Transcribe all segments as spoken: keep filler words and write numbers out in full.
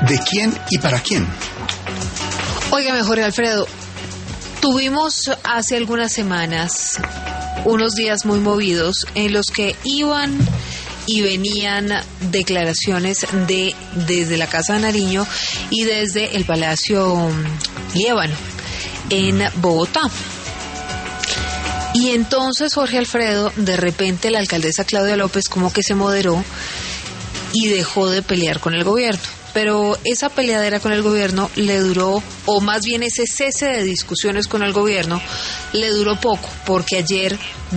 ¿De quién y para quién? Óigame, Jorge Alfredo, tuvimos hace algunas semanas unos días muy movidos en los que iban y venían declaraciones de desde la Casa de Nariño y desde el Palacio Líbano en Bogotá. Y entonces, Jorge Alfredo, de repente la alcaldesa Claudia López como que se moderó y dejó de pelear con el gobierno. Pero esa peleadera con el gobierno le duró, o más bien ese cese de discusiones con el gobierno, le duró poco, porque ayer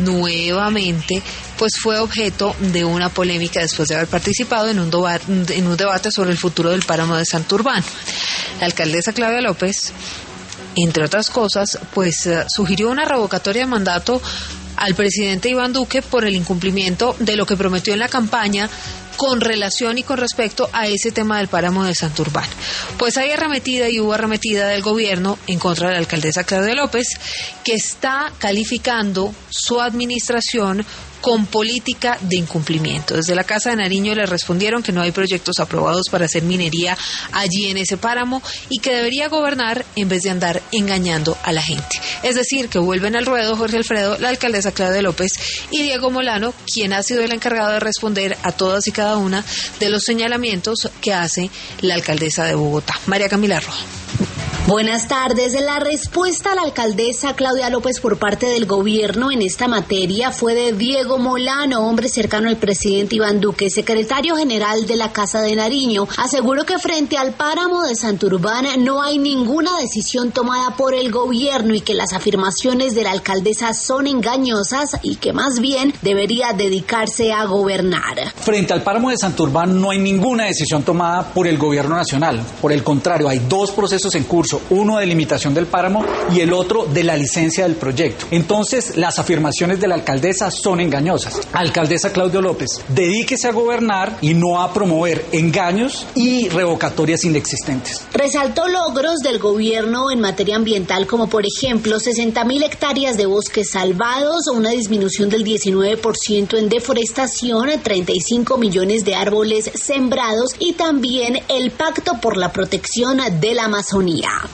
nuevamente pues fue objeto de una polémica después de haber participado en un, doba, en un debate sobre el futuro del páramo de Santurbán. La alcaldesa Claudia López, entre otras cosas, pues uh, sugirió una revocatoria de mandato al presidente Iván Duque por el incumplimiento de lo que prometió en la campaña con relación y con respecto a ese tema del páramo de Santurbán. Pues hay arremetida y hubo arremetida del gobierno en contra de la alcaldesa Claudia López, que está calificando su administración con política de incumplimiento. Desde la Casa de Nariño le respondieron que no hay proyectos aprobados para hacer minería allí en ese páramo y que debería gobernar en vez de andar engañando a la gente. Es decir, que vuelven al ruedo, Jorge Alfredo, la alcaldesa Claudia López y Diego Molano, quien ha sido el encargado de responder a todas y cada una de los señalamientos que hace la alcaldesa de Bogotá. María Camila Roa. Buenas tardes. La respuesta a la alcaldesa Claudia López por parte del gobierno en esta materia fue de Diego Molano, hombre cercano al presidente Iván Duque, secretario general de la Casa de Nariño. Aseguró que frente al páramo de Santurbán no hay ninguna decisión tomada por el gobierno y que las afirmaciones de la alcaldesa son engañosas y que más bien debería dedicarse a gobernar. Frente al páramo de Santurbán no hay ninguna decisión tomada por el gobierno nacional. Por el contrario, hay dos procesos en curso. Uno de limitación del páramo y el otro de la licencia del proyecto. Entonces, las afirmaciones de la alcaldesa son engañosas. Alcaldesa Claudia López, dedíquese a gobernar y no a promover engaños y revocatorias inexistentes. Resaltó logros del gobierno en materia ambiental, como por ejemplo sesenta mil hectáreas de bosques salvados, una disminución del diecinueve por ciento en deforestación, treinta y cinco millones de árboles sembrados y también el Pacto por la Protección de la Amazonía.